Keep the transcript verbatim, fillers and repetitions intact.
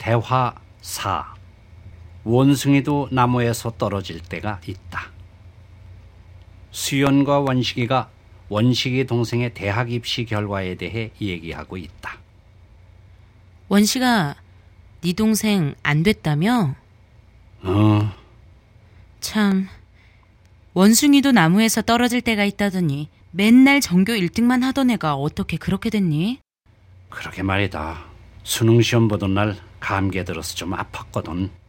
대화 사. 원숭이도 나무에서 떨어질 때가 있다. 수연과 원식이가 원식이 동생의 대학 입시 결과에 대해 얘기하고 있다. 원식아, 네 동생 안 됐다며? 어. 참, 원숭이도 나무에서 떨어질 때가 있다더니 맨날 전교 일 등만 하던 애가 어떻게 그렇게 됐니? 그러게 말이다. 수능 시험 보던 날 감기에 들어서 좀 아팠거든.